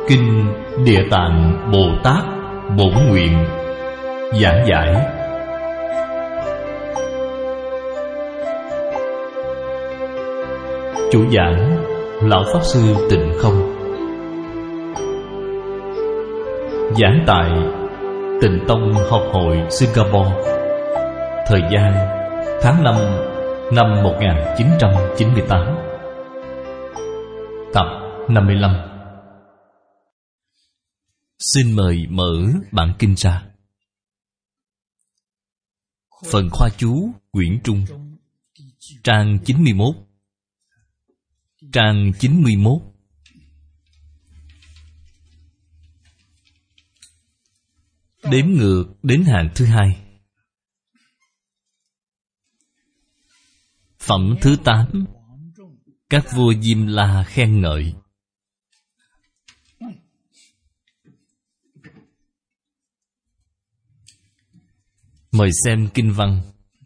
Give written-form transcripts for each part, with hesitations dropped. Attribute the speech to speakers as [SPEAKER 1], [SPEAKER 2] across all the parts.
[SPEAKER 1] Kinh Địa Tạng Bồ Tát Bổn Nguyện giảng giải. Chủ giảng Lão Pháp Sư Tịnh Không. Giảng tại Tịnh Tông Học hội Singapore. Thời gian tháng 5 năm 1998. Tập 55. Xin mời mở bản kinh ra. Phần khoa chú quyển Trung, trang 91. Trang 91. Đếm ngược đến hàng thứ 2. Phẩm thứ 8. Các vua Diêm La khen ngợi. Mời xem kinh văn.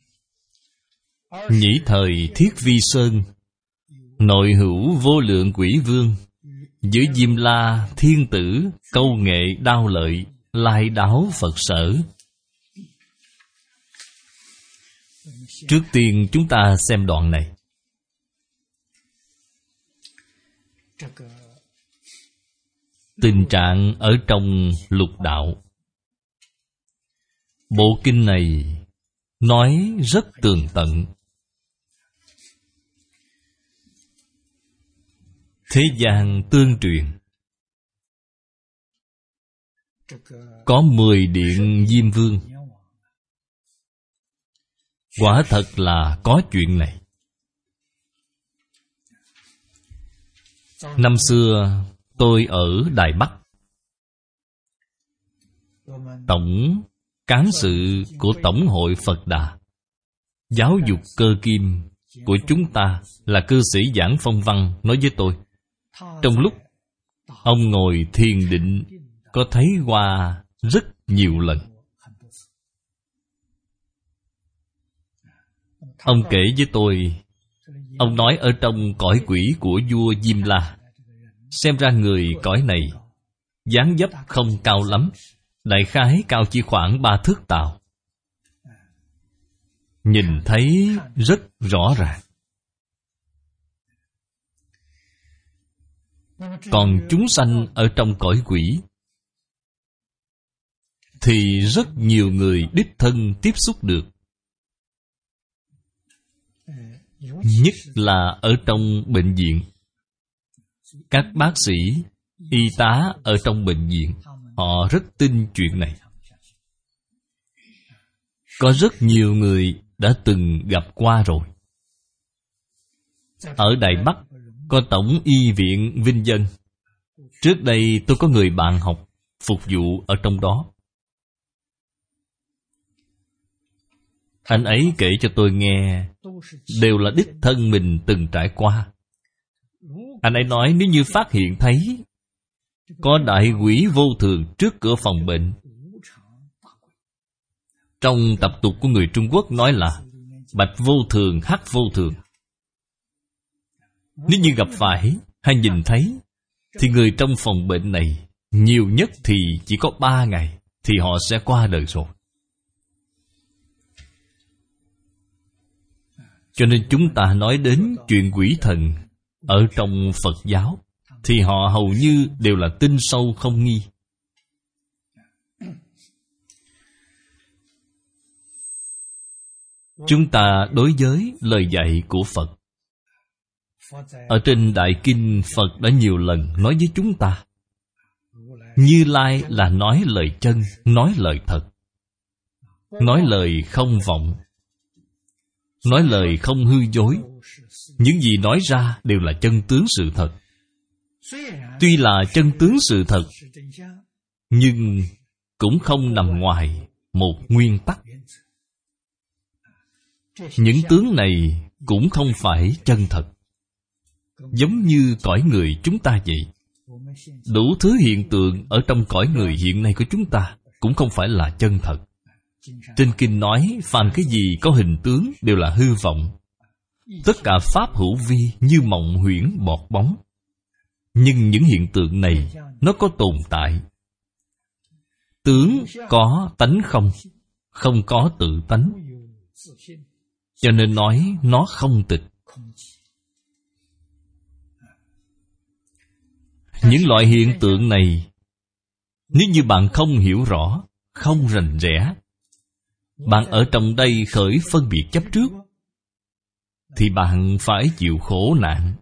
[SPEAKER 1] Nhĩ thời Thiết Vi Sơn, nội hữu vô lượng quỷ vương, giữa Diêm La thiên tử, câu nghệ đao lợi, lai đáo Phật sở. Trước tiên chúng ta xem đoạn này. Tình trạng ở trong lục đạo. Bộ kinh này nói rất tường tận. Thế gian tương truyền có 10 điện Diêm Vương. Quả thật là có chuyện này. Năm xưa tôi ở Đài Bắc. Tổng cán sự của Tổng hội Phật Đà Giáo dục Cơ Kim của chúng ta là cư sĩ Giảng Phong Văn nói với tôi, trong lúc ông ngồi thiền định có thấy qua rất nhiều lần. Ông kể với tôi, ông nói ở trong cõi quỷ của vua Diêm La, xem ra người cõi này dáng dấp không cao lắm, đại khái cao chỉ khoảng 3 thước tàu. Nhìn thấy rất rõ ràng. Còn chúng sanh ở trong cõi quỷ thì rất nhiều người đích thân tiếp xúc được. Nhất là ở trong bệnh viện. Các bác sĩ, y tá ở trong bệnh viện, họ rất tin chuyện này. Có rất nhiều người đã từng gặp qua rồi. Ở Đài Bắc có Tổng y viện Vinh Dân. Trước đây tôi có người bạn học phục vụ ở trong đó. Anh ấy kể cho tôi nghe, đều là đích thân mình từng trải qua. Anh ấy nói nếu như phát hiện thấy có đại quỷ vô thường trước cửa phòng bệnh. Trong tập tục của người Trung Quốc nói là bạch vô thường, hắc vô thường. Nếu như gặp phải hay nhìn thấy thì người trong phòng bệnh này nhiều nhất thì chỉ có 3 ngày thì họ sẽ qua đời rồi. Cho nên chúng ta nói đến chuyện quỷ thần ở trong Phật giáo thì họ hầu như đều là tin sâu không nghi. Chúng ta đối với lời dạy của Phật, ở trên Đại Kinh, Phật đã nhiều lần nói với chúng ta, Như Lai là nói lời chân, nói lời thật, nói lời không vọng, nói lời không hư dối. Những gì nói ra đều là chân tướng sự thật. Tuy là chân tướng sự thật, nhưng cũng không nằm ngoài một nguyên tắc. Những tướng này cũng không phải chân thật. Giống như cõi người chúng ta vậy. Đủ thứ hiện tượng ở trong cõi người hiện nay của chúng ta cũng không phải là chân thật. Trên kinh nói, phàm cái gì có hình tướng đều là hư vọng. Tất cả pháp hữu vi như mộng huyễn bọt bóng. Nhưng những hiện tượng này nó có tồn tại. Tướng có tánh không, không có tự tánh. Cho nên nói nó không tịch. Những loại hiện tượng này, nếu như bạn không hiểu rõ, không rành rẽ, bạn ở trong đây khởi phân biệt chấp trước, thì bạn phải chịu khổ nạn.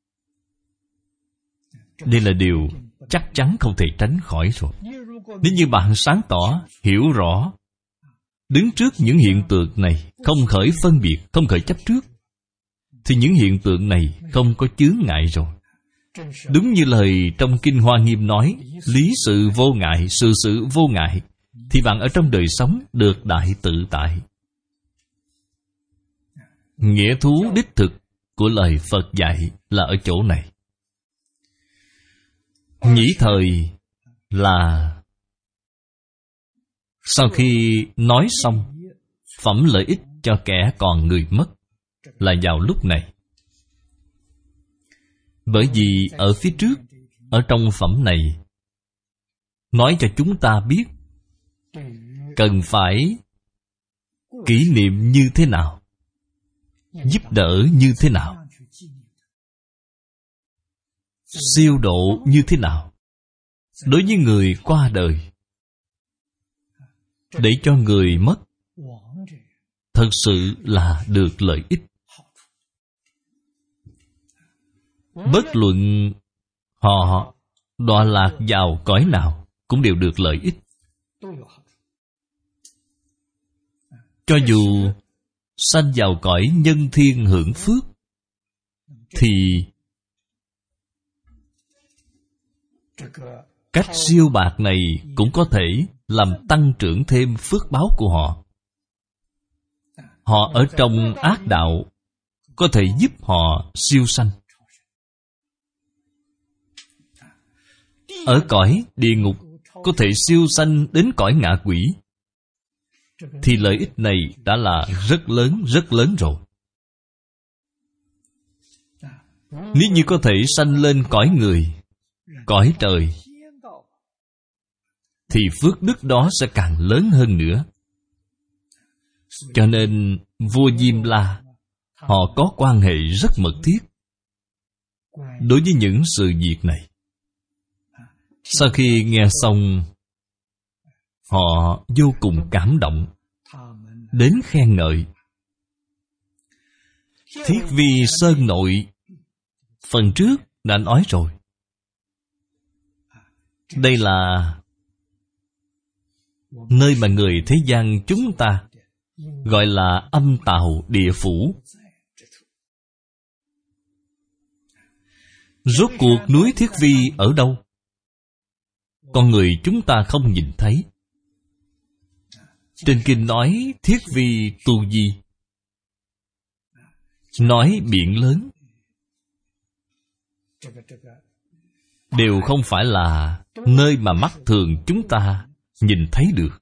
[SPEAKER 1] Đây là điều chắc chắn không thể tránh khỏi rồi. Nếu như bạn sáng tỏ, hiểu rõ, đứng trước những hiện tượng này, không khởi phân biệt, không khởi chấp trước, thì những hiện tượng này không có chướng ngại rồi. Đúng như lời trong Kinh Hoa Nghiêm nói, lý sự vô ngại, sự sự vô ngại, thì bạn ở trong đời sống được đại tự tại. Nghĩa thú đích thực của lời Phật dạy là ở chỗ này. Nhĩ thời là sau khi nói xong phẩm lợi ích cho kẻ còn người mất, là vào lúc này. Bởi vì ở phía trước, ở trong phẩm này, nói cho chúng ta biết cần phải kỷ niệm như thế nào, giúp đỡ như thế nào, siêu độ như thế nào đối với người qua đời, để cho người mất thật sự là được lợi ích. Bất luận họ đọa lạc vào cõi nào cũng đều được lợi ích. Cho dù sanh vào cõi nhân thiên hưởng phước, thì cách siêu bạc này cũng có thể làm tăng trưởng thêm phước báo của họ. Họ ở trong ác đạo có thể giúp họ siêu sanh. Ở cõi địa ngục có thể siêu sanh đến cõi ngạ quỷ, thì lợi ích này đã là rất lớn rồi. Nếu như có thể sanh lên cõi người, cõi trời, thì phước đức đó sẽ càng lớn hơn nữa. Cho nên vua Diêm La, họ có quan hệ rất mật thiết đối với những sự việc này. Sau khi nghe xong, họ vô cùng cảm động, đến khen ngợi. Thiết Vi Sơn Nội phần trước đã nói rồi, đây là nơi mà người thế gian chúng ta gọi là âm tào địa phủ. Rốt cuộc núi Thiết Vi ở đâu? Con người chúng ta không nhìn thấy. Trên kinh nói Thiết Vi tu di, nói biển lớn, đều không phải là nơi mà mắt thường chúng ta nhìn thấy được.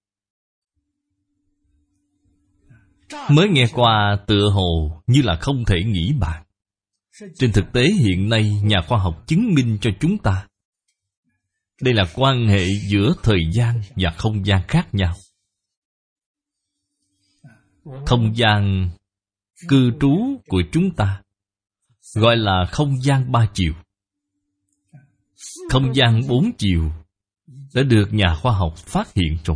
[SPEAKER 1] Mới nghe qua tựa hồ như là không thể nghĩ bàn. Trên thực tế hiện nay nhà khoa học chứng minh cho chúng ta, đây là quan hệ giữa thời gian và không gian khác nhau. Không gian cư trú của chúng ta gọi là không gian 3 chiều. Không gian 4 chiều đã được nhà khoa học phát hiện rồi.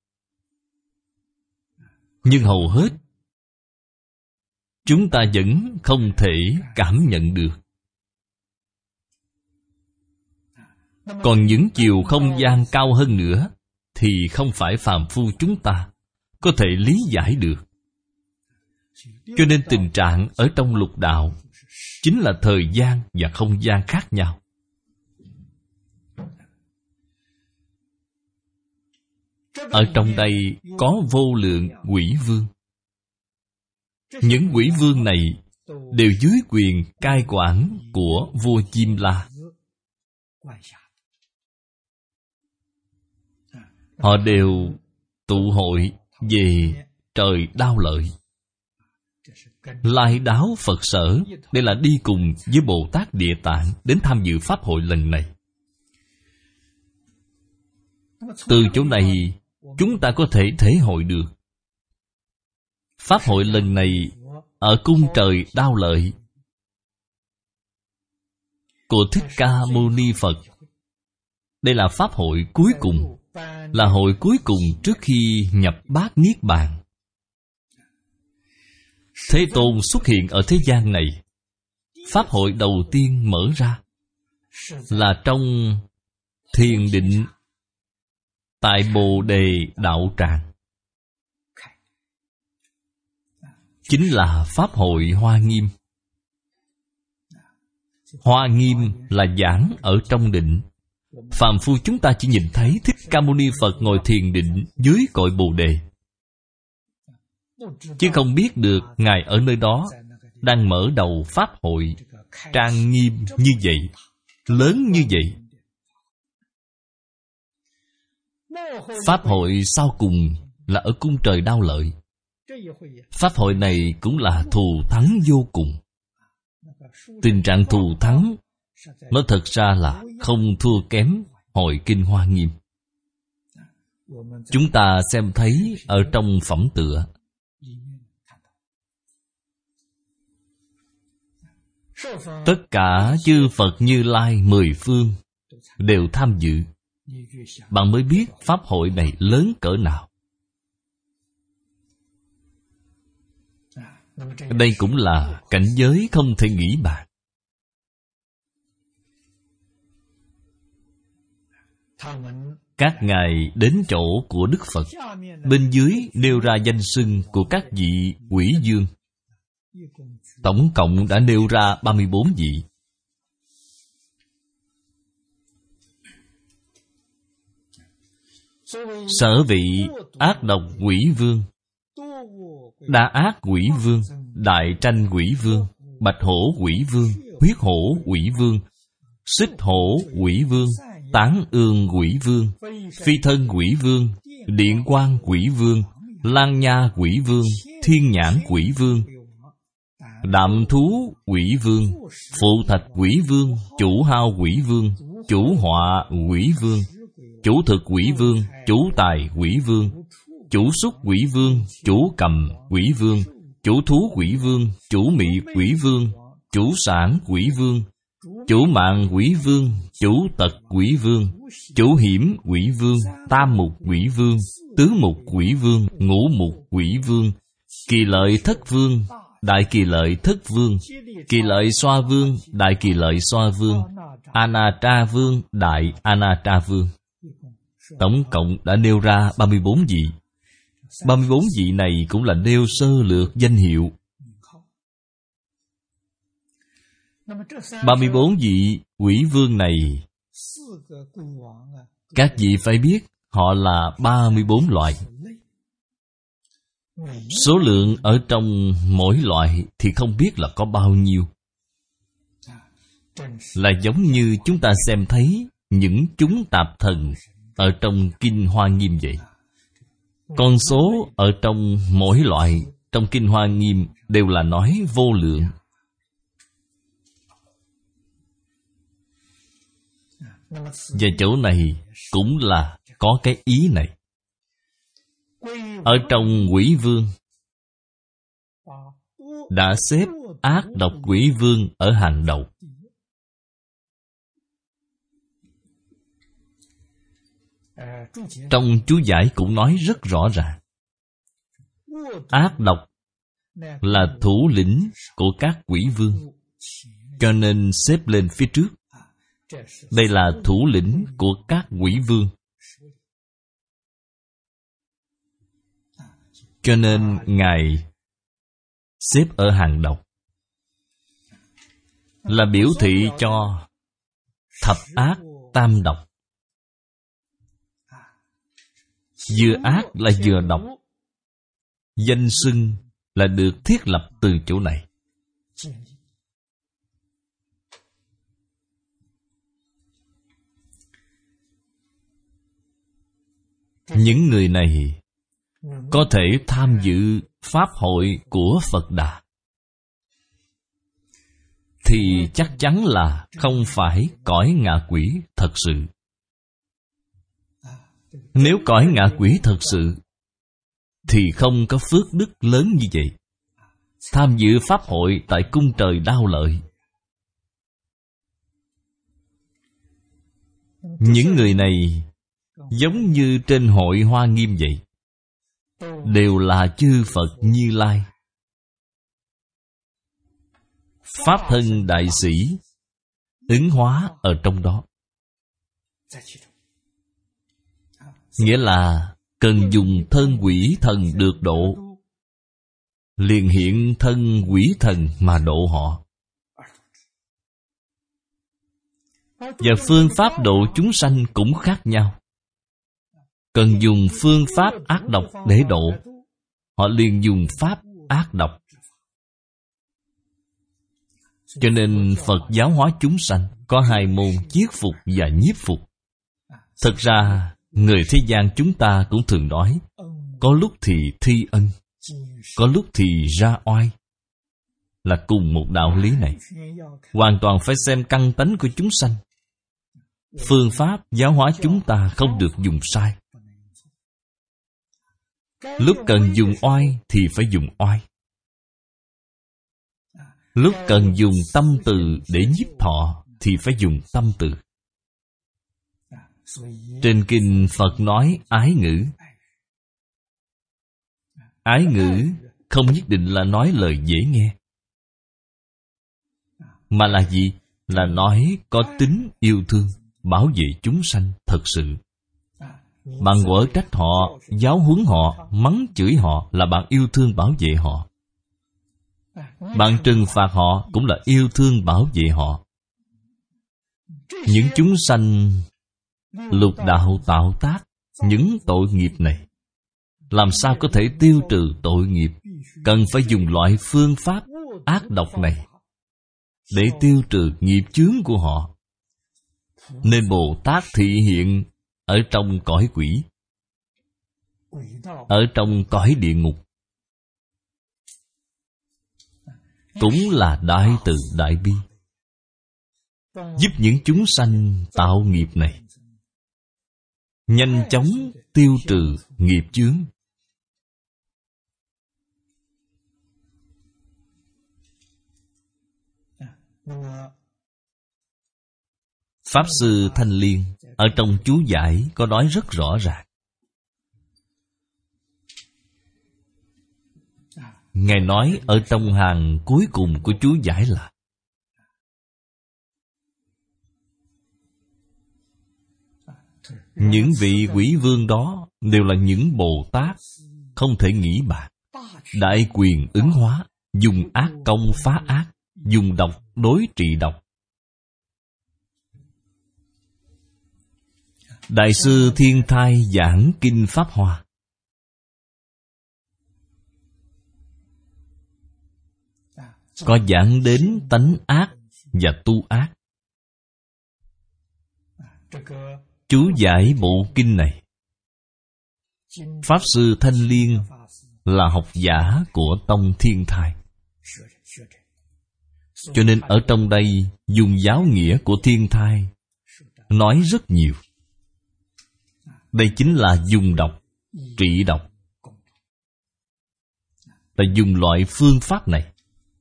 [SPEAKER 1] Nhưng hầu hết chúng ta vẫn không thể cảm nhận được. Còn những chiều không gian cao hơn nữa thì không phải phàm phu chúng ta có thể lý giải được. Cho nên tình trạng ở trong lục đạo chính là thời gian và không gian khác nhau. Ở trong đây có vô lượng quỷ vương. Những quỷ vương này đều dưới quyền cai quản của vua Diêm La. Họ đều tụ hội về trời Đao Lợi. Lai Đáo Phật Sở, đây là đi cùng với Bồ Tát Địa Tạng đến tham dự Pháp hội lần này. Từ chỗ này, chúng ta có thể thể hội được Pháp hội lần này ở cung trời Đao Lợi của Thích Ca Mâu Ni Phật. Đây là Pháp hội cuối cùng, là hội cuối cùng trước khi nhập Bát Niết Bàn. Thế Tôn xuất hiện ở thế gian này, Pháp hội đầu tiên mở ra là trong thiền định tại Bồ Đề Đạo Tràng, chính là Pháp hội Hoa Nghiêm. Hoa Nghiêm là giảng ở trong định. Phàm phu chúng ta chỉ nhìn thấy Thích Ca Mâu Ni Phật ngồi thiền định dưới cội Bồ Đề, chứ không biết được Ngài ở nơi đó đang mở đầu Pháp hội trang nghiêm như vậy, lớn như vậy. Pháp hội sau cùng là ở cung trời Đao Lợi. Pháp hội này cũng là thù thắng vô cùng. Tình trạng thù thắng nó thật ra là không thua kém hội kinh Hoa Nghiêm. Chúng ta xem thấy ở trong phẩm tựa, tất cả chư Phật Như Lai 10 phương đều tham dự. Bạn mới biết Pháp hội này lớn cỡ nào. Đây cũng là cảnh giới không thể nghĩ bàn. Các ngài đến chỗ của Đức Phật, bên dưới nêu ra danh xưng của các vị quỷ vương. Tổng cộng đã nêu ra 34 vị. Sở vị ác độc quỷ vương, đa ác quỷ vương, đại tranh quỷ vương, bạch hổ quỷ vương, huyết hổ quỷ vương, xích hổ quỷ vương, tán ương quỷ vương, phi thân quỷ vương, điện quang quỷ vương, lang nha quỷ vương, thiên nhãn quỷ vương, đạm thú quỷ vương, phụ thạch quỷ vương, chủ hao quỷ vương, chủ họa quỷ vương, chủ thực quỷ vương, chủ tài quỷ vương, chủ xúc quỷ vương, chủ cầm quỷ vương, chủ thú quỷ vương, chủ mị quỷ vương, chủ sản quỷ vương, chủ mạng quỷ vương, chủ tật quỷ vương, chủ hiểm quỷ vương, tam mục quỷ vương, tứ mục quỷ vương, ngũ mục quỷ vương, kỳ lợi thất vương, đại kỳ lợi thất vương, kỳ lợi xoa vương, đại kỳ lợi xoa vương, Anatta vương, đại Anatta vương. Tổng cộng đã nêu ra 34 vị. 34 vị này cũng là nêu sơ lược danh hiệu. 34 vị quỷ vương này, các vị phải biết họ là 34 loại. Số lượng ở trong mỗi loại thì không biết là có bao nhiêu. Là giống như chúng ta xem thấy những chúng tạp thần ở trong Kinh Hoa Nghiêm vậy. Con số ở trong mỗi loại trong Kinh Hoa Nghiêm đều là nói vô lượng. Và chỗ này cũng là có cái ý này. Ở trong quỷ vương đã xếp ác độc quỷ vương ở hàng đầu. Trong chú giải cũng nói rất rõ ràng, ác độc là thủ lĩnh của các quỷ vương, cho nên xếp lên phía trước. Đây là thủ lĩnh của các quỷ vương, cho nên Ngài xếp ở hàng đầu, là biểu thị cho thập ác tam độc. Vừa ác là vừa độc. Danh xưng là được thiết lập từ chỗ này. Những người này có thể tham dự pháp hội của Phật Đà, thì chắc chắn là không phải cõi ngạ quỷ thật sự. Nếu cõi ngạ quỷ thật sự thì không có phước đức lớn như vậy, tham dự pháp hội tại cung trời Đao Lợi. Những người này giống như trên hội Hoa Nghiêm vậy, đều là chư Phật Như Lai, pháp thân đại sĩ ứng hóa ở trong đó. Nghĩa là cần dùng thân quỷ thần được độ, liền hiện thân quỷ thần mà độ họ. Và phương pháp độ chúng sanh cũng khác nhau. Cần dùng phương pháp ác độc để độ, họ liền dùng pháp ác độc. Cho nên Phật giáo hóa chúng sanh có hai môn chiết phục và nhiếp phục. Thật ra người thế gian chúng ta cũng thường nói, có lúc thì thi ân, có lúc thì ra oai, là cùng một đạo lý này. Hoàn toàn phải xem căn tánh của chúng sanh. Phương pháp giáo hóa chúng ta không được dùng sai. Lúc cần dùng oai thì phải dùng oai. Lúc cần dùng tâm từ để nhiếp họ thì phải dùng tâm từ. Trên kinh Phật nói ái ngữ. Ái ngữ không nhất định là nói lời dễ nghe, mà là gì? Là nói có tính yêu thương, bảo vệ chúng sanh thật sự. Bạn quở trách họ, giáo huấn họ, mắng chửi họ là bạn yêu thương bảo vệ họ. Bạn trừng phạt họ cũng là yêu thương bảo vệ họ. Những chúng sanh lục đạo tạo tác những tội nghiệp này, làm sao có thể tiêu trừ tội nghiệp? Cần phải dùng loại phương pháp ác độc này để tiêu trừ nghiệp chướng của họ. Nên Bồ Tát thị hiện ở trong cõi quỷ, ở trong cõi địa ngục, cũng là đại từ đại bi, giúp những chúng sanh tạo nghiệp này nhanh chóng tiêu trừ nghiệp chướng. Pháp Sư Thanh Liên ở trong chú giải có nói rất rõ ràng. Ngài nói ở trong hàng cuối cùng của chú giải là: những vị quỷ vương đó đều là những Bồ Tát không thể nghĩ bàn, đại quyền ứng hóa, dùng ác công phá ác, dùng độc đối trị độc. Đại sư Thiên Thai giảng Kinh Pháp Hoa, có giảng đến tánh ác và tu ác. Chú giải bộ kinh này, Pháp Sư Thanh Liên là học giả của tông Thiên Thai, cho nên ở trong đây dùng giáo nghĩa của Thiên Thai nói rất nhiều. Đây chính là dùng độc, trị độc. Ta dùng loại phương pháp này.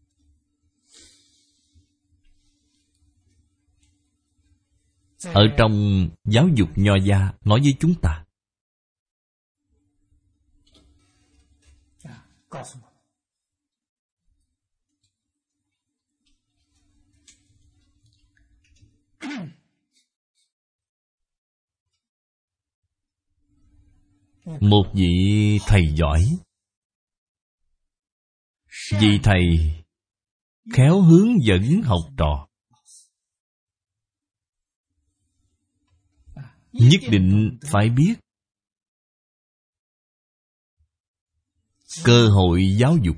[SPEAKER 1] Ở trong giáo dục Nho gia nói với chúng ta, một vị thầy giỏi, vị thầy khéo hướng dẫn học trò, nhất định phải biết cơ hội giáo dục.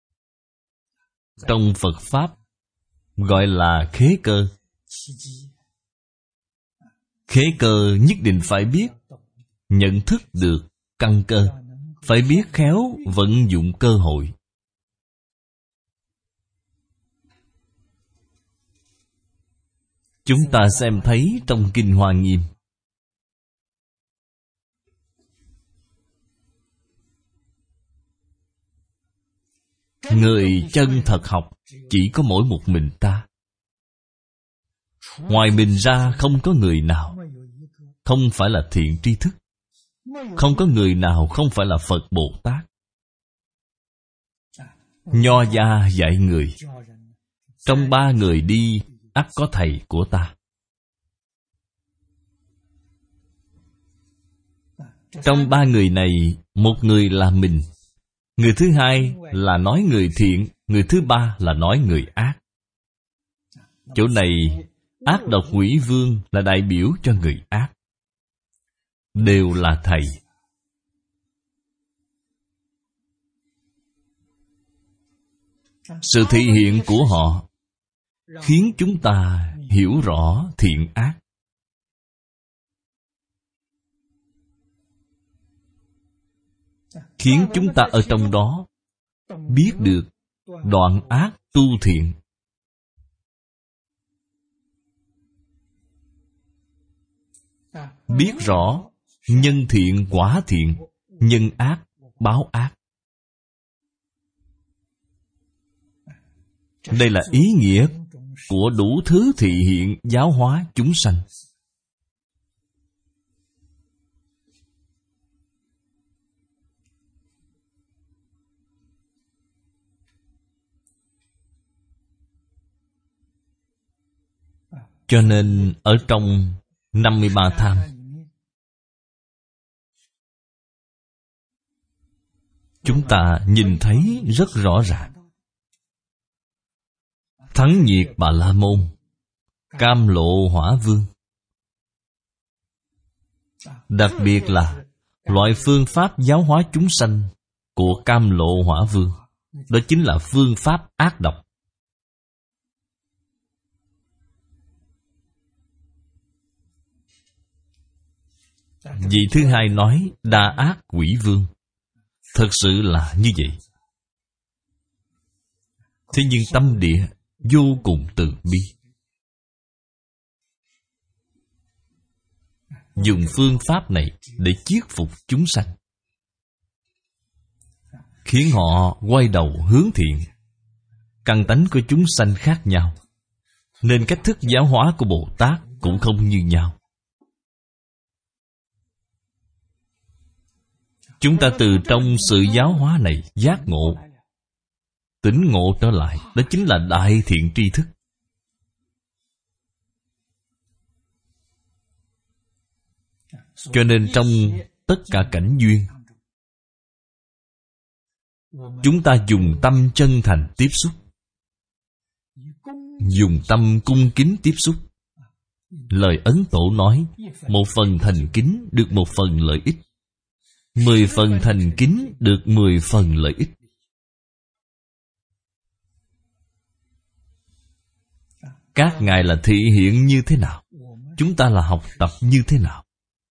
[SPEAKER 1] Trong Phật Pháp gọi là khế cơ. Khế cơ nhất định phải biết, nhận thức được căn cơ, phải biết khéo vận dụng cơ hội. Chúng ta xem thấy trong Kinh Hoa Nghiêm, người chân thật học chỉ có mỗi một mình ta. Ngoài mình ra không có người nào không phải là thiện tri thức, không có người nào không phải là Phật Bồ Tát. Nho gia dạy người, trong ba người đi ắt có thầy của ta. Trong ba người này, một người là mình, người thứ hai là nói người thiện, người thứ ba là nói người ác. Chỗ này ác độc quỷ vương là đại biểu cho người ác, đều là thầy. Sự thị hiện của họ khiến chúng ta hiểu rõ thiện ác. Khiến chúng ta ở trong đó biết được đoạn ác tu thiện. Biết rõ nhân thiện quả thiện, nhân ác báo ác. Đây là ý nghĩa của đủ thứ thị hiện giáo hóa chúng sanh. Cho nên ở trong 53 tham, chúng ta nhìn thấy rất rõ ràng. Thắng nhiệt Bà La Môn, Cam Lộ Hỏa Vương. Đặc biệt là loại phương pháp giáo hóa chúng sanh của Cam Lộ Hỏa Vương, đó chính là phương pháp ác độc. Vị thứ hai nói đa ác quỷ vương. Thật sự là như vậy. Thế nhưng tâm địa vô cùng từ bi, dùng phương pháp này để chiết phục chúng sanh, khiến họ quay đầu hướng thiện. Căn tánh của chúng sanh khác nhau, nên cách thức giáo hóa của Bồ Tát cũng không như nhau. Chúng ta từ trong sự giáo hóa này giác ngộ, tỉnh ngộ trở lại, đó chính là đại thiện tri thức. Cho nên trong tất cả cảnh duyên, chúng ta dùng tâm chân thành tiếp xúc, dùng tâm cung kính tiếp xúc. Lời Ấn Tổ nói, 1 phần thành kính được 1 phần lợi ích, 10 phần thành kính được 10 phần lợi ích. Các ngài là thị hiện như thế nào, chúng ta là học tập như thế nào.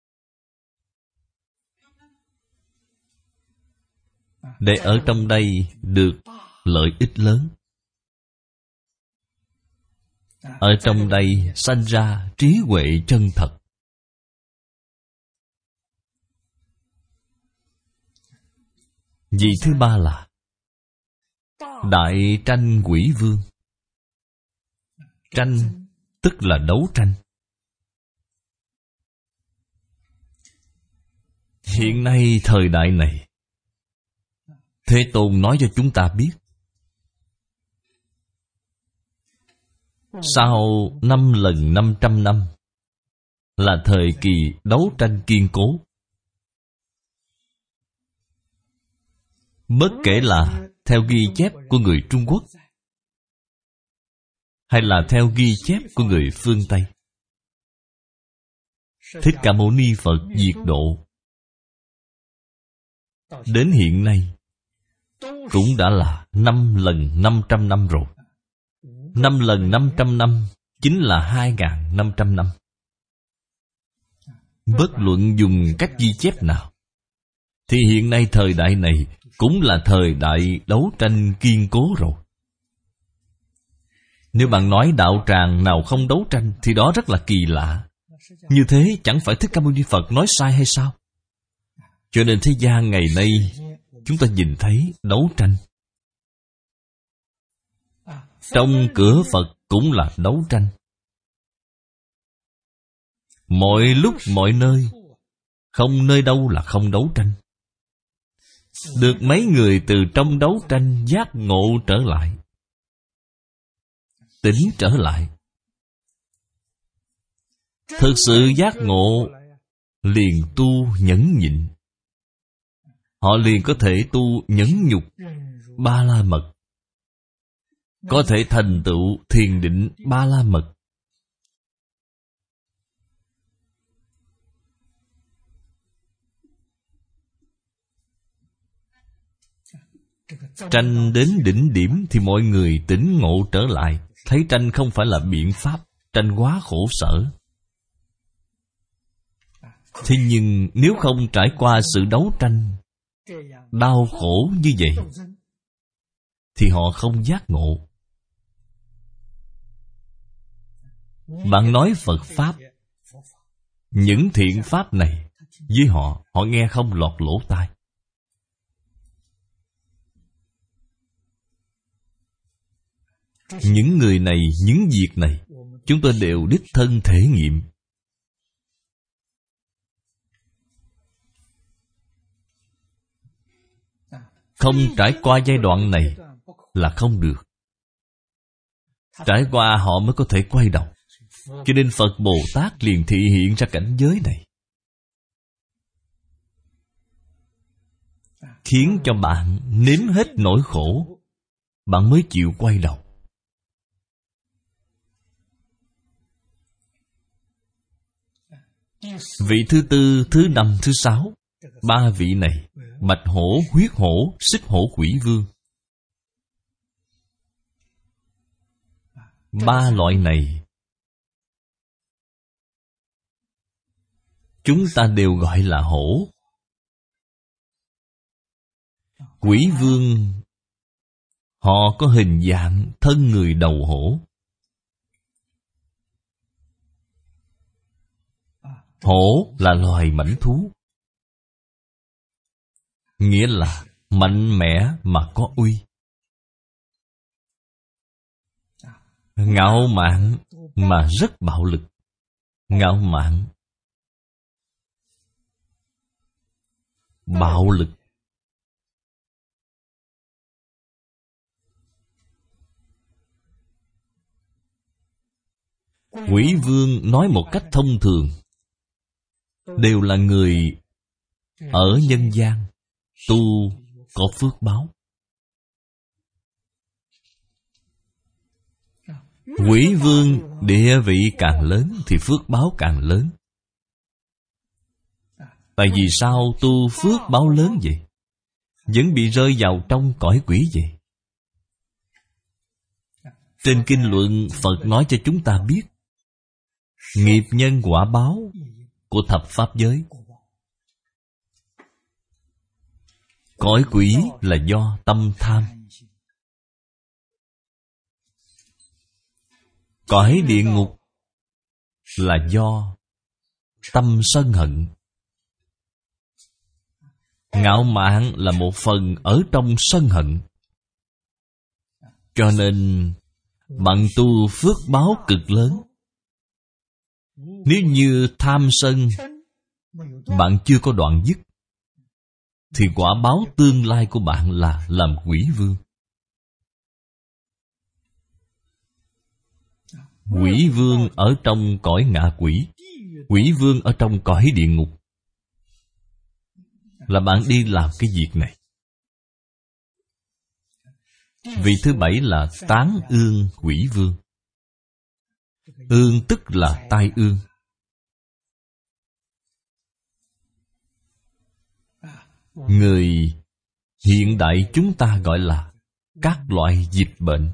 [SPEAKER 1] Để ở trong đây được lợi ích lớn, ở trong đây sanh ra trí huệ chân thật. Vị thứ ba là đại tranh quỷ vương. Tranh tức là đấu tranh. Hiện nay thời đại này, Thế Tôn nói cho chúng ta biết, sau 5 lần 500 năm là thời kỳ đấu tranh kiên cố. Bất kể là theo ghi chép của người Trung Quốc hay là theo ghi chép của người phương Tây, Thích Ca Mâu Ni Phật diệt độ đến hiện nay cũng đã là 5 lần 500 năm rồi. 5 lần 500 năm chính là 2.500 năm. Bất luận dùng cách ghi chép nào thì hiện nay thời đại này cũng là thời đại đấu tranh kiên cố rồi. Nếu bạn nói đạo tràng nào không đấu tranh thì đó rất là kỳ lạ. Như thế chẳng phải Thích Ca Mâu Ni Phật nói sai hay sao? Cho nên thế gian ngày nay chúng ta nhìn thấy đấu tranh. Trong cửa Phật cũng là đấu tranh. Mọi lúc mọi nơi, không nơi đâu là không đấu tranh. Được mấy người từ trong đấu tranh giác ngộ trở lại, tỉnh trở lại. Thực sự giác ngộ liền tu nhẫn nhịn. Họ liền có thể tu nhẫn nhục Ba La Mật, có thể thành tựu thiền định Ba La Mật. Tranh đến đỉnh điểm thì mọi người tỉnh ngộ trở lại, thấy tranh không phải là biện pháp, tranh quá khổ sở. Thế nhưng nếu không trải qua sự đấu tranh đau khổ như vậy thì họ không giác ngộ. Bạn nói Phật Pháp, những thiện pháp này với họ, họ nghe không lọt lỗ tai. Những người này, những việc này chúng tôi đều đích thân thể nghiệm. Không trải qua giai đoạn này là không được. Trải qua họ mới có thể quay đầu. Cho nên Phật Bồ Tát liền thị hiện ra cảnh giới này, khiến cho bạn nếm hết nỗi khổ, bạn mới chịu quay đầu. Vị thứ tư, thứ năm, thứ sáu, ba vị này, bạch hổ, huyết hổ, xích hổ, quỷ vương. Ba loại này chúng ta đều gọi là hổ. Quỷ vương họ có hình dạng thân người đầu hổ. Hổ là loài mãnh thú, nghĩa là mạnh mẽ mà có uy, ngạo mạn mà rất bạo lực. Ngạo mạn, bạo lực. Quỷ vương nói một cách thông thường đều là người ở nhân gian tu có phước báo. Quỷ vương địa vị càng lớn thì phước báo càng lớn. Tại vì sao tu phước báo lớn vậy? Vẫn bị rơi vào trong cõi quỷ vậy. Trên kinh luận Phật nói cho chúng ta biết nghiệp nhân quả báo của thập pháp giới. Cõi quỷ là do tâm tham. Cõi địa ngục là do tâm sân hận. Ngạo mạn là một phần ở trong sân hận. Cho nên bạn tu phước báo cực lớn. Nếu như tham sân bạn chưa có đoạn dứt thì quả báo tương lai của bạn là làm quỷ vương. Quỷ vương ở trong cõi ngạ quỷ, quỷ vương ở trong cõi địa ngục. Là bạn đi làm cái việc này. Vị thứ bảy là tán ương quỷ vương. Ương tức là tai ương. Người hiện đại chúng ta gọi là các loại dịch bệnh.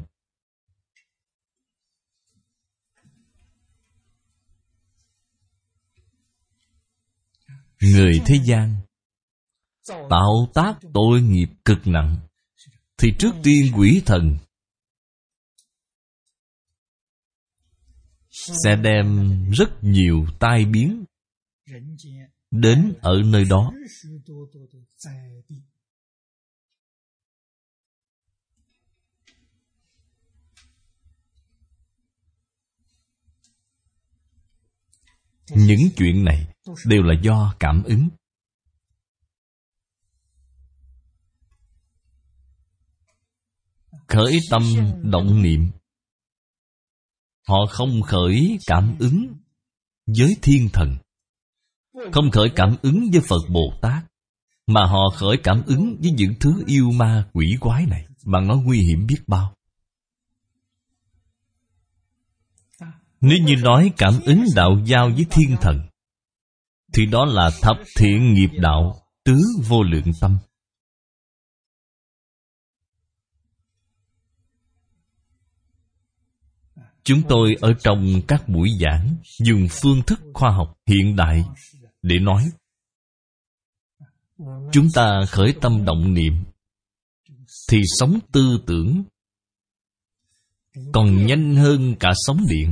[SPEAKER 1] Người thế gian tạo tác tội nghiệp cực nặng, thì trước tiên quỷ thần sẽ đem rất nhiều tai biến đến ở nơi đó. Những chuyện này đều là do cảm ứng. Khởi tâm động niệm, họ không khởi cảm ứng với thiên thần, không khởi cảm ứng với Phật Bồ Tát, mà họ khởi cảm ứng với những thứ yêu ma quỷ quái này. Bạn nói nguy hiểm biết bao. Nếu như nói cảm ứng đạo giao với thiên thần, thì đó là thập thiện nghiệp đạo, tứ vô lượng tâm. Chúng tôi ở trong các buổi giảng dùng phương thức khoa học hiện đại để nói. Chúng ta khởi tâm động niệm thì sóng tư tưởng còn nhanh hơn cả sóng điện.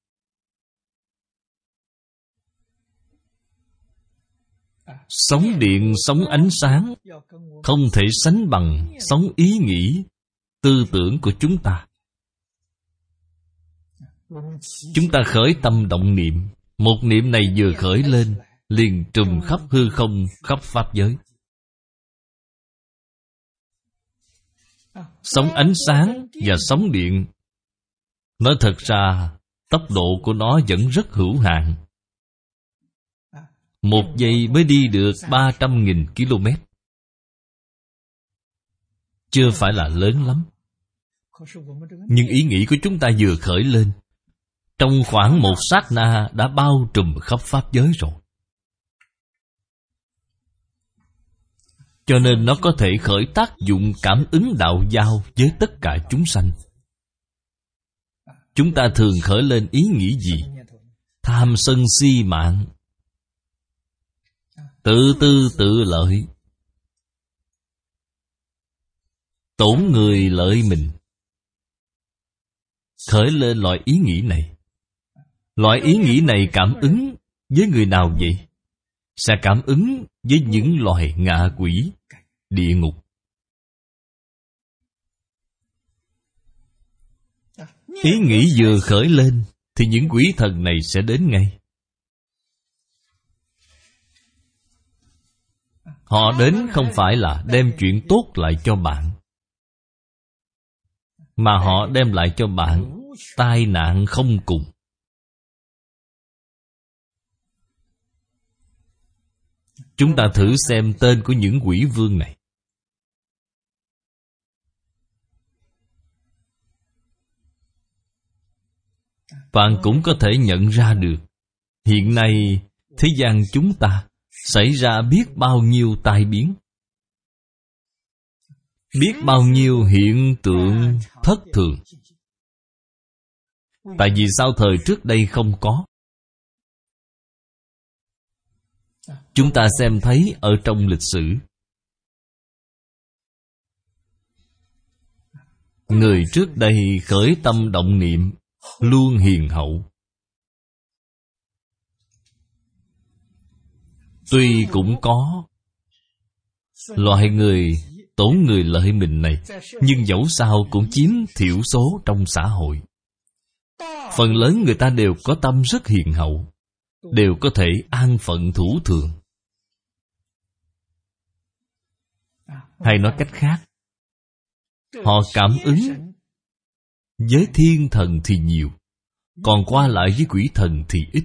[SPEAKER 1] Sóng điện, sóng ánh sáng không thể sánh bằng sóng ý nghĩ, tư tưởng của chúng ta. Chúng ta khởi tâm động niệm, một niệm này vừa khởi lên, liền trùm khắp hư không, khắp pháp giới. Sóng ánh sáng và sóng điện, nói thật ra tốc độ của nó vẫn rất hữu hạn. 1 giây mới đi được 300.000 km. Chưa phải là lớn lắm. Nhưng ý nghĩ của chúng ta vừa khởi lên, trong khoảng một sát na đã bao trùm khắp pháp giới rồi. Cho nên nó có thể khởi tác dụng cảm ứng đạo giao với tất cả chúng sanh. Chúng ta thường khởi lên ý nghĩ gì? Tham sân si mạng, tự tư tự lợi, tổn người lợi mình. Khởi lên loại ý nghĩ này. Loại ý nghĩ này cảm ứng với người nào vậy? Sẽ cảm ứng với những loài ngạ quỷ, địa ngục. Ý nghĩ vừa khởi lên thì những quỷ thần này sẽ đến ngay. Họ đến không phải là đem chuyện tốt lại cho bạn, mà họ đem lại cho bạn tai nạn không cùng. Chúng ta thử xem tên của những quỷ vương này. Bạn cũng có thể nhận ra được, hiện nay thế gian chúng ta xảy ra biết bao nhiêu tai biến, biết bao nhiêu hiện tượng thất thường. Tại vì sao thời trước đây không có? Chúng ta xem thấy ở trong lịch sử, người trước đây khởi tâm động niệm luôn hiền hậu. Tuy cũng có loại người tổn người lợi mình này, nhưng dẫu sao cũng chiếm thiểu số trong xã hội. Phần lớn người ta đều có tâm rất hiền hậu, đều có thể an phận thủ thường. Hay nói cách khác, họ cảm ứng với thiên thần thì nhiều, còn qua lại với quỷ thần thì ít.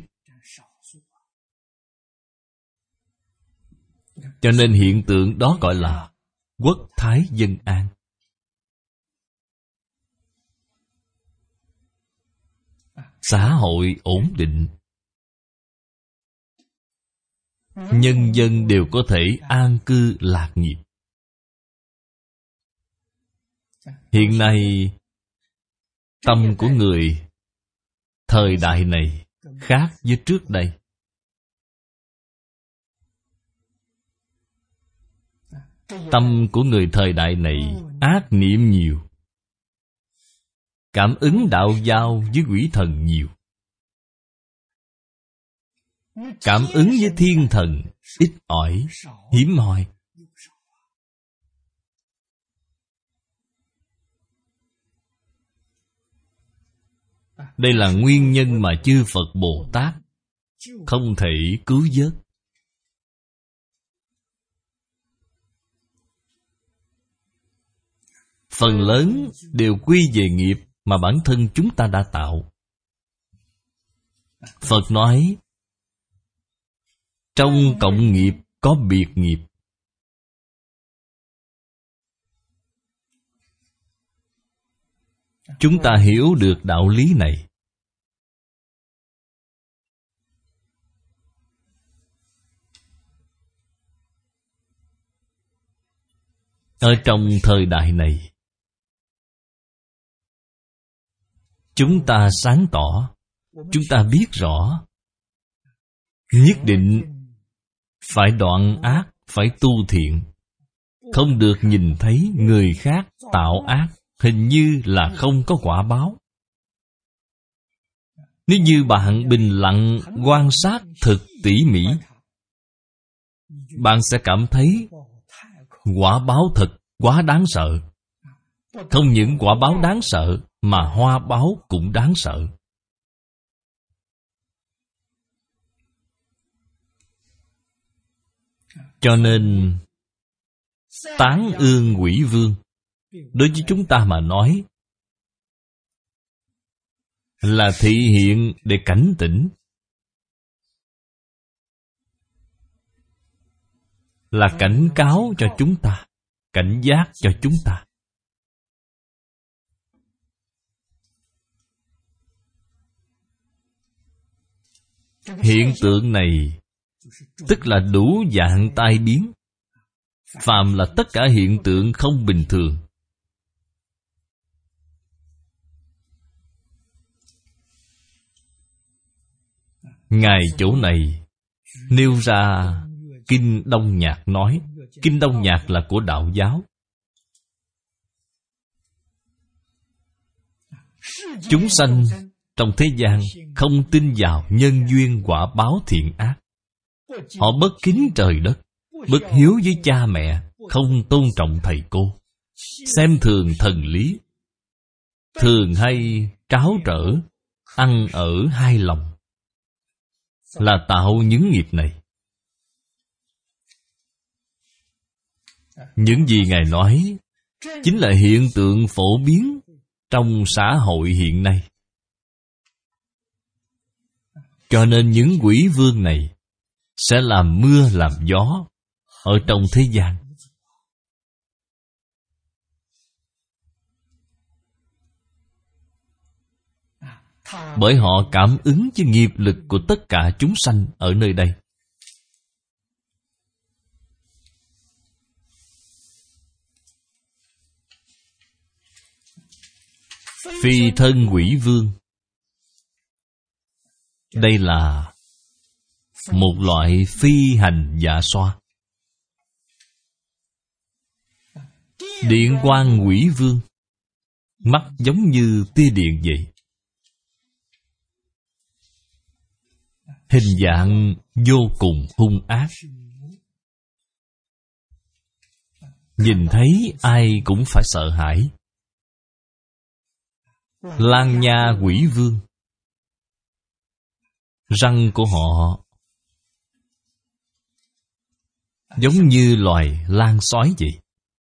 [SPEAKER 1] Cho nên hiện tượng đó gọi là quốc thái dân an. Xã hội ổn định, nhân dân đều có thể an cư lạc nghiệp. Hiện nay tâm của người thời đại này khác với trước đây. Tâm của người thời đại này ác niệm nhiều, cảm ứng đạo giao với quỷ thần nhiều, cảm ứng với thiên thần ít ỏi, hiếm hoi. Đây là nguyên nhân mà chư Phật Bồ Tát không thể cứu vớt. Phần lớn đều quy về nghiệp mà bản thân chúng ta đã tạo. Phật nói, trong cộng nghiệp có biệt nghiệp. Chúng ta hiểu được đạo lý này, ở trong thời đại này, chúng ta sáng tỏ, chúng ta biết rõ, nhất định phải đoạn ác, phải tu thiện. Không được nhìn thấy người khác tạo ác, hình như là không có quả báo. Nếu như bạn bình lặng quan sát thật tỉ mỉ, bạn sẽ cảm thấy quả báo thật quá đáng sợ. Không những quả báo đáng sợ, mà hoa báo cũng đáng sợ. Cho nên tán ương quỷ vương đối với chúng ta mà nói là thị hiện để cảnh tỉnh, là cảnh cáo cho chúng ta, cảnh giác cho chúng ta. Hiện tượng này tức là đủ dạng tai biến. Phàm là tất cả hiện tượng không bình thường. Ngài chỗ này nêu ra Kinh Đông Nhạc nói. Kinh Đông Nhạc là của đạo giáo. Chúng sanh trong thế gian không tin vào nhân duyên quả báo thiện ác. Họ bất kính trời đất, bất hiếu với cha mẹ, không tôn trọng thầy cô, xem thường thần lý, thường hay tráo trở, ăn ở hai lòng, là tạo những nghiệp này. Những gì Ngài nói chính là hiện tượng phổ biến trong xã hội hiện nay. Cho nên những quỷ vương này sẽ làm mưa làm gió ở trong thế gian. Bởi họ cảm ứng với nghiệp lực của tất cả chúng sanh ở nơi đây. Phi thân quỷ vương, đây là một loại phi hành dạ xoa. Điện quang quỷ vương, mắt giống như tia điện vậy. Hình dạng vô cùng hung ác, nhìn thấy ai cũng phải sợ hãi. Lang nha quỷ vương, răng của họ giống như loài lang sói vậy.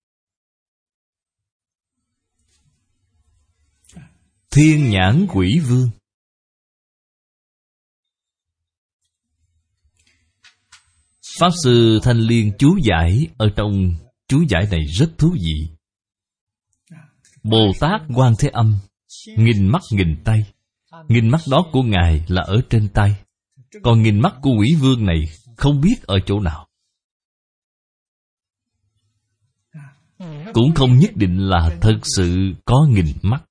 [SPEAKER 1] Thiên nhãn quỷ vương, Pháp Sư Thanh Liên chú giải ở trong chú giải này rất thú vị. Bồ Tát Quan Thế Âm nghìn mắt nghìn tay. Nghìn mắt đó của Ngài là ở trên tay, còn nghìn mắt của quỷ vương này không biết ở chỗ nào. Cũng không nhất định là thật sự có nghìn mắt.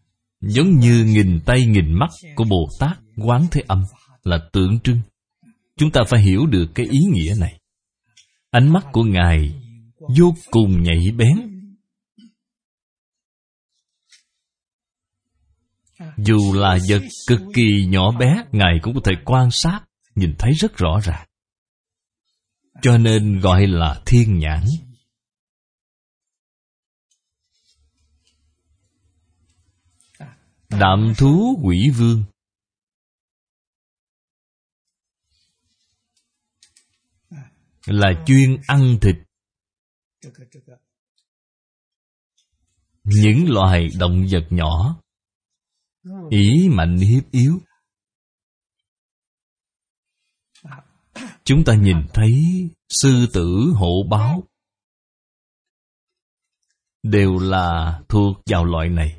[SPEAKER 1] Giống như nghìn tay nghìn mắt của Bồ Tát Quán Thế Âm là tượng trưng. Chúng ta phải hiểu được cái ý nghĩa này. Ánh mắt của Ngài vô cùng nhạy bén. Dù là vật cực kỳ nhỏ bé, Ngài cũng có thể quan sát, nhìn thấy rất rõ ràng. Cho nên gọi là thiên nhãn. Đạm thú quỷ vương là chuyên ăn thịt những loài động vật nhỏ, ý mạnh hiếp yếu. Chúng ta nhìn thấy sư tử, hổ báo đều là thuộc vào loại này.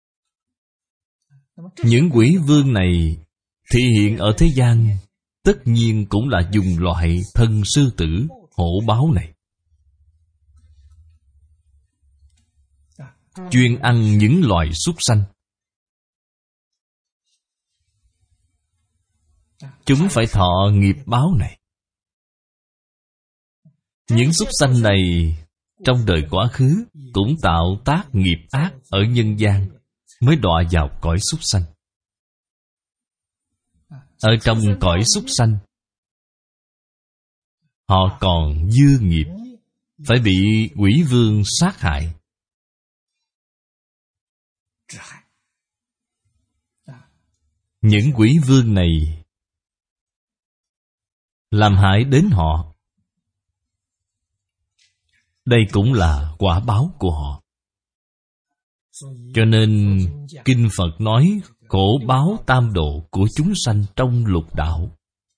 [SPEAKER 1] Những quỷ vương này thị hiện ở thế gian, tất nhiên cũng là dùng loại thân sư tử, hổ báo này. Chuyên ăn những loài súc sanh. Chúng phải thọ nghiệp báo này. Những súc sanh này trong đời quá khứ cũng tạo tác nghiệp ác ở nhân gian, mới đọa vào cõi súc sanh. Ở trong cõi súc sanh, họ còn dư nghiệp, phải bị quỷ vương sát hại. Những quỷ vương này làm hại đến họ, đây cũng là quả báo của họ. Cho nên Kinh Phật nói khổ báo tam độ của chúng sanh trong lục đạo.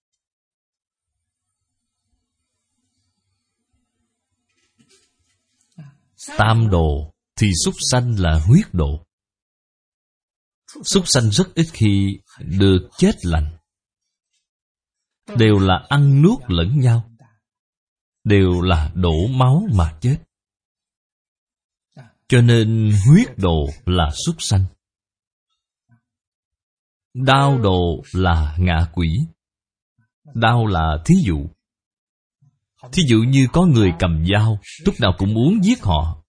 [SPEAKER 1] Tam độ thì súc sanh là huyết độ. Súc sanh rất ít khi được chết lành, đều là ăn nuốt lẫn nhau, đều là đổ máu mà chết. Cho nên huyết độ là súc sanh, đao độ là ngạ quỷ. Đao là thí dụ. Thí dụ như có người cầm dao, lúc nào cũng muốn giết họ.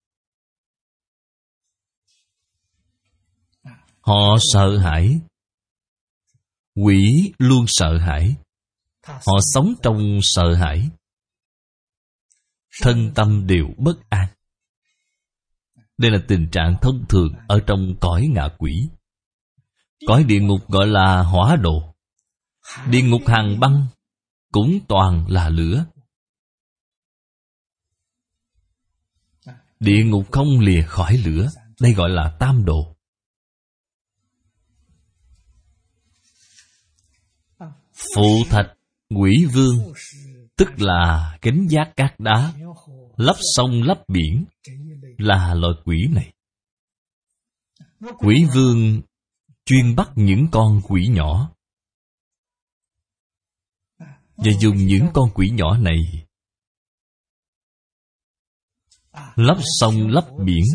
[SPEAKER 1] Họ sợ hãi. Quỷ luôn sợ hãi. Họ sống trong sợ hãi, thân tâm đều bất an. Đây là tình trạng thông thường ở trong cõi ngạ quỷ. Cõi địa ngục gọi là hỏa độ. Địa ngục hàng băng cũng toàn là lửa. Địa ngục không lìa khỏi lửa, đây gọi là tam độ. Phụ thạch quỷ vương, tức là kính giác cát đá, lấp sông lấp biển, là loại quỷ này. Quỷ vương chuyên bắt những con quỷ nhỏ, và dùng những con quỷ nhỏ này lấp sông lấp biển.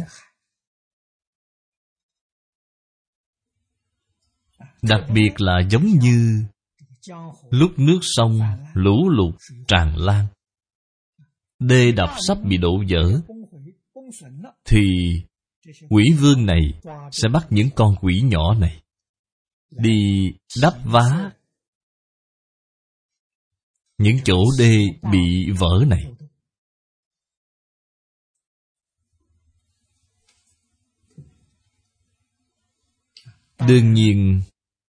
[SPEAKER 1] Đặc biệt là giống như lúc nước sông lũ lụt tràn lan, đê đập sắp bị đổ vỡ, thì quỷ vương này sẽ bắt những con quỷ nhỏ này đi đắp vá những chỗ đê bị vỡ này. Đương nhiên,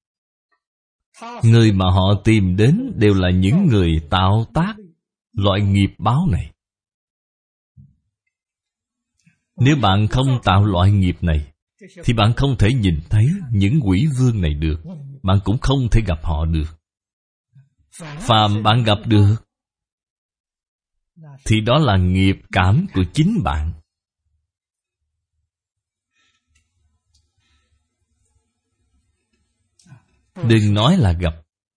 [SPEAKER 1] người mà họ tìm đến đều là những người tạo tác loại nghiệp báo này. Nếu bạn không tạo loại nghiệp này, thì bạn không thể nhìn thấy những quỷ vương này được. Bạn cũng không thể gặp họ được. Phàm bạn gặp được, thì đó là nghiệp cảm của chính bạn. Đừng nói là gặp.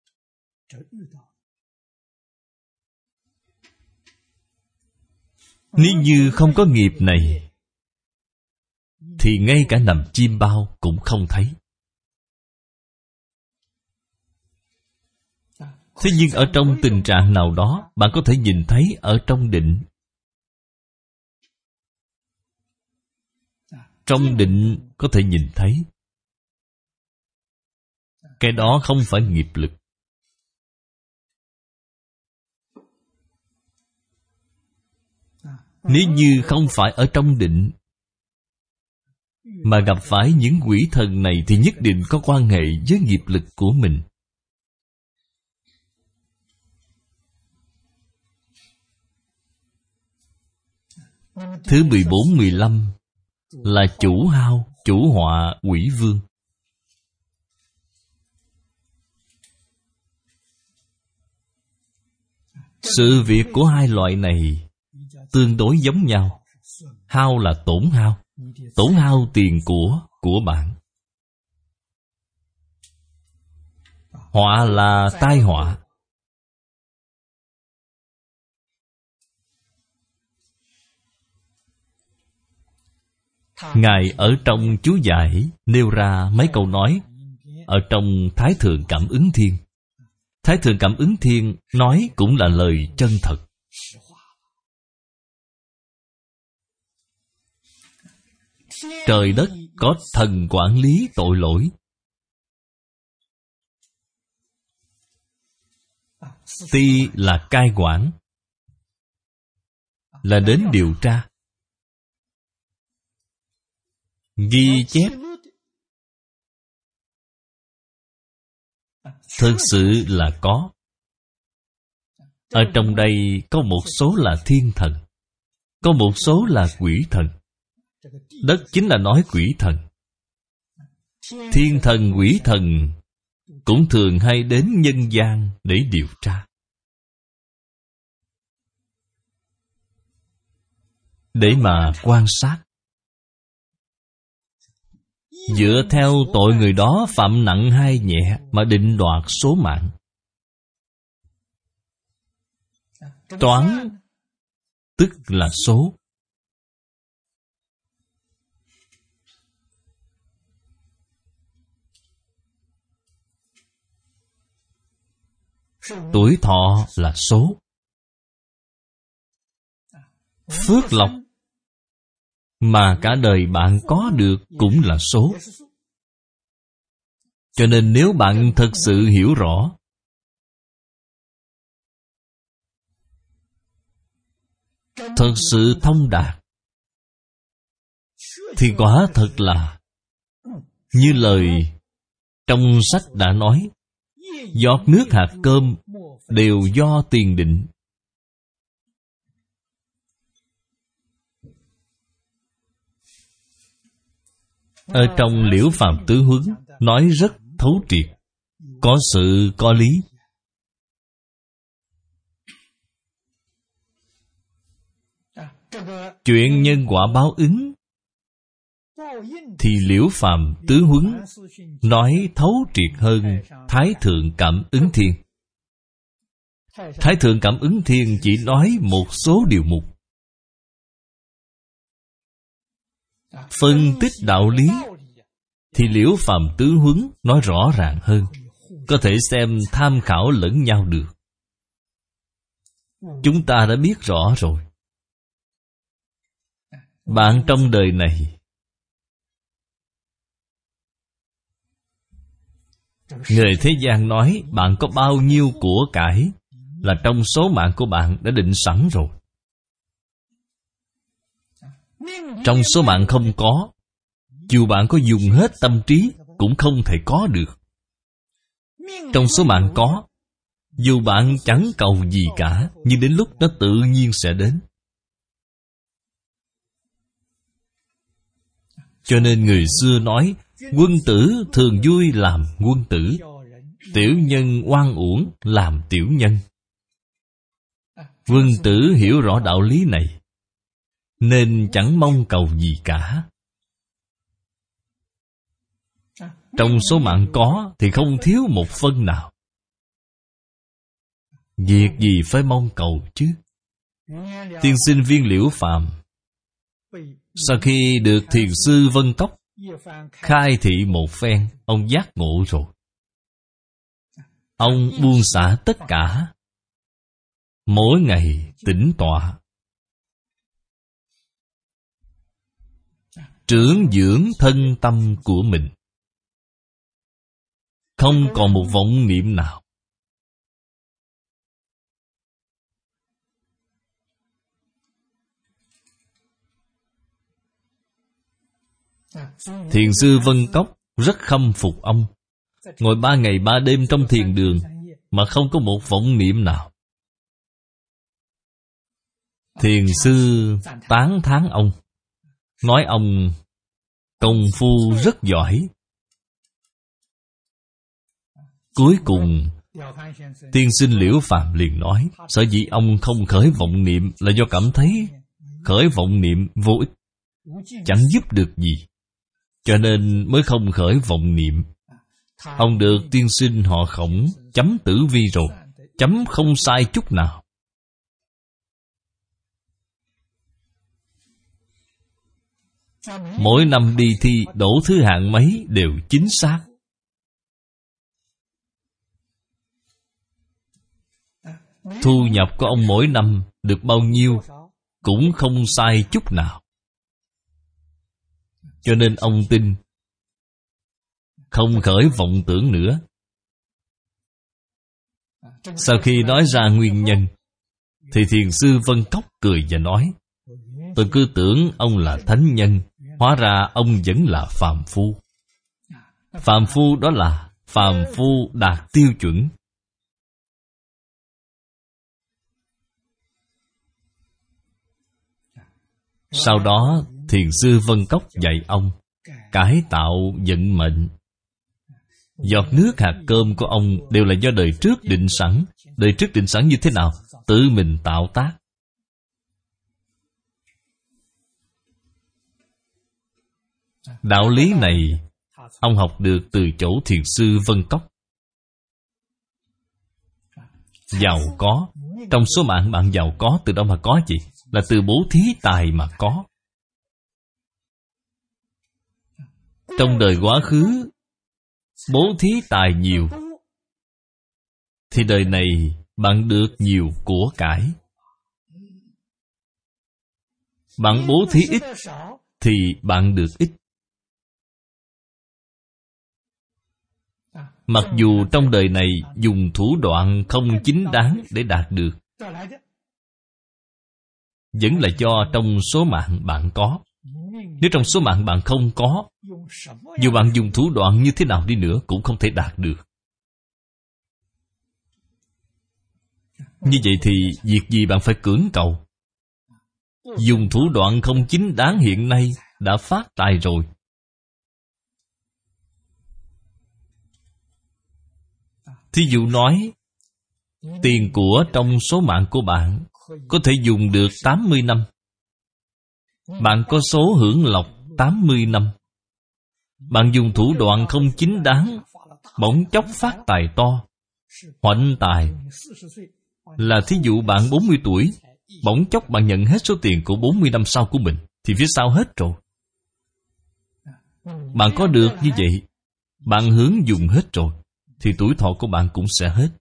[SPEAKER 1] Nếu như không có nghiệp này, thì ngay cả nằm chim bao cũng không thấy. Thế nhưng ở trong tình trạng nào đó, bạn có thể nhìn thấy ở trong định. Trong định có thể nhìn thấy. Cái đó không phải nghiệp lực. Nếu như không phải ở trong định mà gặp phải những quỷ thần này, thì nhất định có quan hệ với nghiệp lực của mình. Thứ 14, 15 là chủ hao, chủ họa, quỷ vương. Sự việc của hai loại này tương đối giống nhau. Hao là tổn hao, tổn hao tiền của bạn. Họa là tai họa. Ngài ở trong chú giải nêu ra mấy câu nói ở trong Thái Thượng Cảm Ứng Thiên. Thái Thượng Cảm Ứng Thiên nói cũng là lời chân thật. Trời đất có thần quản lý tội lỗi. Ti là cai quản, là đến điều tra, ghi chép. Thực sự là có. Ở trong đây có một số là thiên thần, có một số là quỷ thần. Đất chính là nói quỷ thần. Thiên thần, quỷ thần cũng thường hay đến nhân gian để điều tra, để mà quan sát, dựa theo tội người đó phạm nặng hay nhẹ mà định đoạt số mạng. Toán tức là số. Tuổi thọ là số. Phước lộc mà cả đời bạn có được cũng là số. Cho nên nếu bạn thật sự hiểu rõ, thật sự thông đạt, thì quả thật là như lời trong sách đã nói, giọt nước hạt cơm đều do tiền định. Ở trong Liễu Phàm Tứ Huấn nói rất thấu triệt, có sự có lý. Chuyện nhân quả báo ứng thì Liễu Phàm Tứ Huấn nói thấu triệt hơn Thái Thượng Cảm Ứng Thiên. Thái Thượng Cảm Ứng Thiên chỉ nói một số điều mục, phân tích đạo lý, thì Liễu Phàm Tứ Huấn nói rõ ràng hơn, có thể xem tham khảo lẫn nhau được. Chúng ta đã biết rõ rồi. Bạn trong đời này, người thế gian nói bạn có bao nhiêu của cải là trong số mạng của bạn đã định sẵn rồi. Trong số mạng không có, dù bạn có dùng hết tâm trí cũng không thể có được. Trong số mạng có, dù bạn chẳng cầu gì cả, nhưng đến lúc nó tự nhiên sẽ đến. Cho nên người xưa nói, quân tử thường vui làm quân tử, tiểu nhân oan uổng làm tiểu nhân. Quân tử hiểu rõ đạo lý này, nên chẳng mong cầu gì cả. Trong số mạng có thì không thiếu một phân nào. Việc gì phải mong cầu chứ? Tiên sinh Viên Liễu Phàm sau khi được thiền sư Vân Tốc khai thị một phen, ông giác ngộ rồi. Ông buông xả tất cả, mỗi ngày tĩnh tọa, trưởng dưỡng thân tâm của mình, không còn một vọng niệm nào. Thiền sư Vân Cốc rất khâm phục ông, ngồi 3 ngày 3 đêm trong thiền đường mà không có một vọng niệm nào. Thiền sư tán thán ông, nói ông công phu rất giỏi. Cuối cùng tiên sinh Liễu Phàm liền nói, sở dĩ ông không khởi vọng niệm là do cảm thấy khởi vọng niệm vô ích, chẳng giúp được gì, cho nên mới không khởi vọng niệm. Ông được tiên sinh họ Khổng chấm tử vi rồi, chấm không sai chút nào. Mỗi năm đi thi đổ thứ hạng mấy đều chính xác. Thu nhập của ông mỗi năm được bao nhiêu cũng không sai chút nào. Cho nên ông tin, không khởi vọng tưởng nữa. Sau khi nói ra nguyên nhân, thì thiền sư Vân Cốc cười và nói, tôi cứ tưởng ông là thánh nhân, hóa ra ông vẫn là phàm phu. Phàm phu đó là phàm phu đạt tiêu chuẩn. Sau đó thiền sư Vân Cốc dạy ông cải tạo vận mệnh. Giọt nước hạt cơm của ông đều là do đời trước định sẵn. Đời trước định sẵn như thế nào? Tự mình tạo tác. Đạo lý này ông học được từ chỗ thiền sư Vân Cốc. Giàu có, trong số mạng bạn giàu có từ đâu mà có gì? Là từ bố thí tài mà có. Trong đời quá khứ bố thí tài nhiều, thì đời này bạn được nhiều của cải. Bạn bố thí ít thì bạn được ít. Mặc dù trong đời này dùng thủ đoạn không chính đáng để đạt được, vẫn là do trong số mạng bạn có. Nếu trong số mạng bạn không có, dù bạn dùng thủ đoạn như thế nào đi nữa cũng không thể đạt được. Như vậy thì việc gì bạn phải cưỡng cầu? Dùng thủ đoạn không chính đáng hiện nay đã phát tài rồi. Thí dụ nói, tiền của trong số mạng của bạn có thể dùng được 80 năm. Bạn có số hưởng lộc 80 năm. Bạn dùng thủ đoạn không chính đáng, bỗng chốc phát tài to, hoạnh tài. Là thí dụ bạn 40 tuổi, bỗng chốc bạn nhận hết số tiền của 40 năm sau của mình, thì phía sau hết rồi. Bạn có được như vậy, bạn hướng dùng hết rồi, thì tuổi thọ của bạn cũng sẽ hết.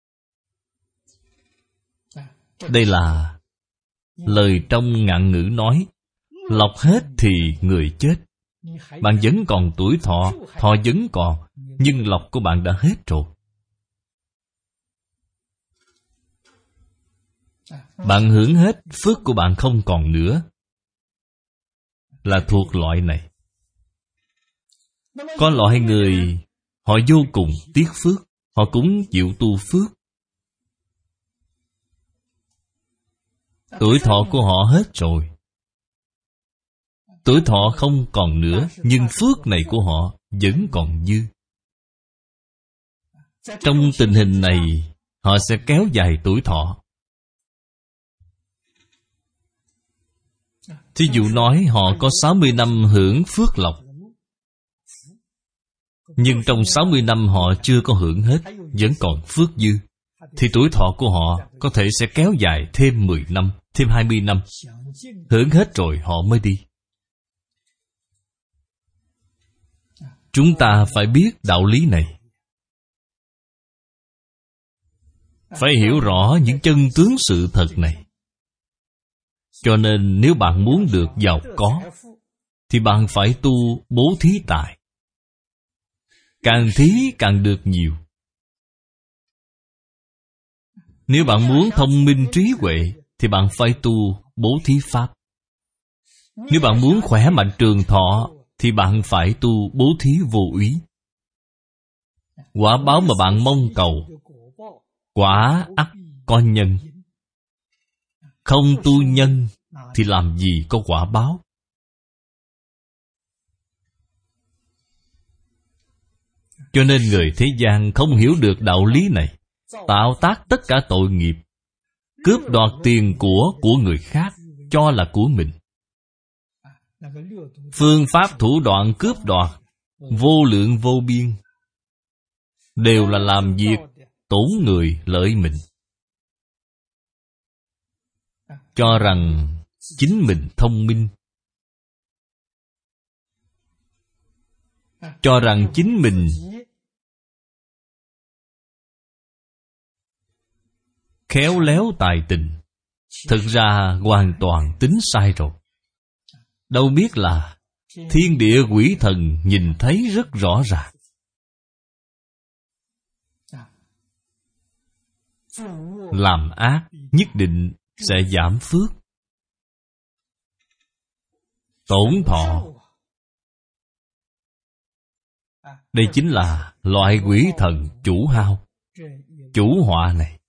[SPEAKER 1] Đây là lời trong ngạn ngữ nói, lộc hết thì người chết. Bạn vẫn còn tuổi thọ, thọ vẫn còn, nhưng lộc của bạn đã hết rồi. Bạn hưởng hết, phước của bạn không còn nữa. Là thuộc loại này. Có loại người họ vô cùng tiếc phước, họ cũng chịu tu phước. Tuổi thọ của họ hết rồi. Tuổi thọ không còn nữa, nhưng phước này của họ vẫn còn dư. Trong tình hình này, họ sẽ kéo dài tuổi thọ. Thí dụ nói họ có 60 năm hưởng phước lộc, nhưng trong 60 năm họ chưa có hưởng hết, vẫn còn phước dư, thì tuổi thọ của họ có thể sẽ kéo dài thêm 10 năm, thêm 20 năm. Hưởng hết rồi họ mới đi. Chúng ta phải biết đạo lý này. Phải hiểu rõ những chân tướng sự thật này. Cho nên nếu bạn muốn được giàu có thì bạn phải tu bố thí tài. Càng thí càng được nhiều. Nếu bạn muốn thông minh trí huệ thì bạn phải tu bố thí pháp. Nếu bạn muốn khỏe mạnh trường thọ thì bạn phải tu bố thí vô úy. Quả báo mà bạn mong cầu, quả ắt có nhân. Không tu nhân thì làm gì có quả báo. Cho nên người thế gian không hiểu được đạo lý này, tạo tác tất cả tội nghiệp, cướp đoạt tiền của người khác, cho là của mình. Phương pháp thủ đoạn cướp đoạt vô lượng vô biên, đều là làm việc tổn người lợi mình. Cho rằng chính mình thông minh, cho rằng chính mình khéo léo tài tình. Thực ra hoàn toàn tính sai rồi. Đâu biết là thiên địa quỷ thần nhìn thấy rất rõ ràng. Làm ác nhất định sẽ giảm phước, tổn thọ. Đây chính là loại quỷ thần chủ hao, chủ họa này.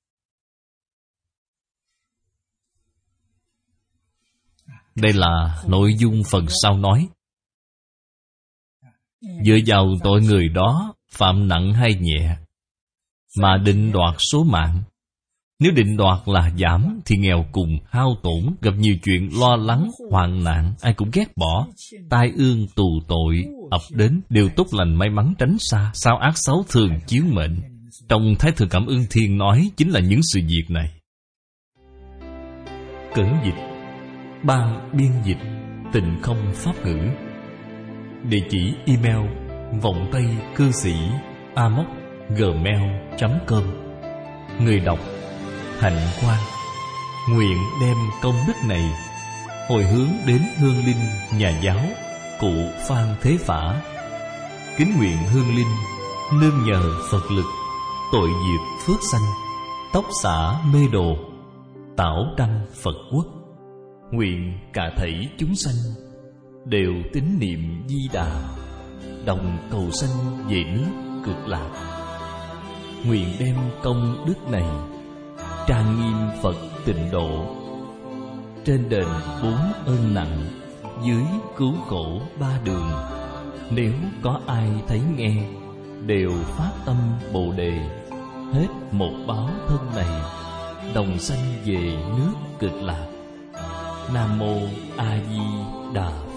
[SPEAKER 1] Đây là nội dung phần sau nói. Dựa vào tội người đó phạm nặng hay nhẹ mà định đoạt số mạng. Nếu định đoạt là giảm thì nghèo cùng, hao tổn, gặp nhiều chuyện lo lắng, hoạn nạn, ai cũng ghét bỏ, tai ương tù tội ập đến, đều tốt lành may mắn tránh xa. Sao ác xấu thường chiếu mệnh. Trong Thái Thượng Cảm Ưng Thiên nói chính là những sự việc này. Cẩn dịch, ban biên dịch Tịnh Không Pháp Ngữ. Địa chỉ email vọng tây cư sĩ amos@gmail.com. Người đọc Hạnh Quang. Nguyện đem công đức này hồi hướng đến hương linh nhà giáo cụ Phan Thế Phả. Kính nguyện hương linh nương nhờ Phật lực, tội diệt phước sanh, tóc xả mê đồ, tảo đăng Phật quốc. Nguyện cả thảy chúng sanh đều tín niệm Di Đà, đồng cầu sanh về nước Cực Lạc. Nguyện đem công đức này trang nghiêm Phật Tịnh Độ, trên đền 4 ơn nặng, dưới cứu khổ 3 đường. Nếu có ai thấy nghe đều phát tâm Bồ Đề, hết một báo thân này đồng sanh về nước Cực Lạc. Nam mô A Di Đà